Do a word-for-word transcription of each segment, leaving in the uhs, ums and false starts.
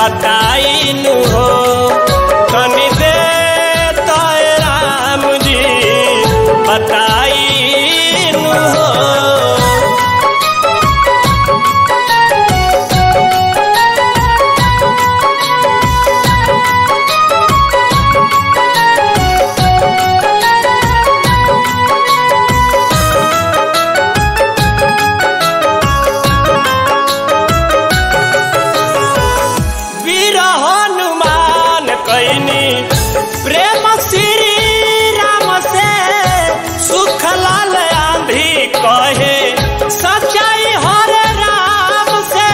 बताइन हो तनी दे तो राम जी बताइन हो। प्रेम श्री राम से सुख लाल आंधी कहे सच्चाई हर राम से।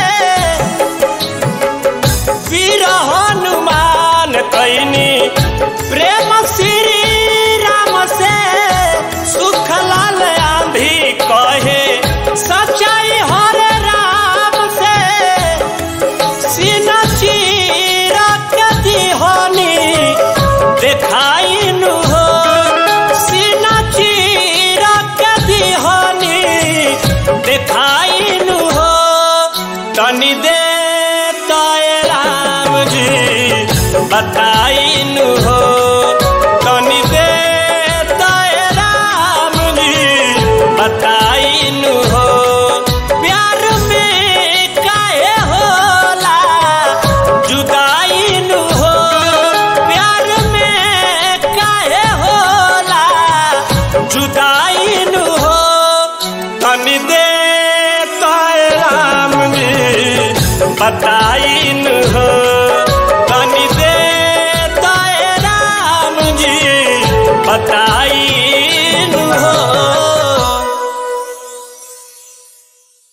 वीर हनुमान कैनी प्रेम श्री राम से सुख लाल आंधी कहे सच्चाई हर राम से। सीना चीर के दिहनी देखाइन हो सीना चीर के दिहनी देखाइन हो तनी दे तो राम जी बताइन हो तनी दे तो राम जी बताइन हो। प्यार में काहे होला जुदाइन हो प्यार में काहे होला जुदाइन हो तनी दे तो राम जी बताइन हो।